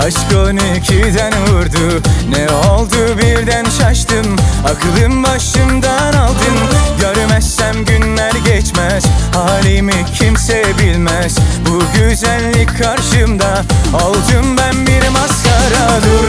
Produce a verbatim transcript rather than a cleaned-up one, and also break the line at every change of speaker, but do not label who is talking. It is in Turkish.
Aşk on ikiden vurdu. Ne oldu birden şaştım. Aklım başımdan aldın. Görmezsem günler geçmez. Halimi kimse bilmez. Bu güzellik karşımda. Oldum ben bir maskara. Dur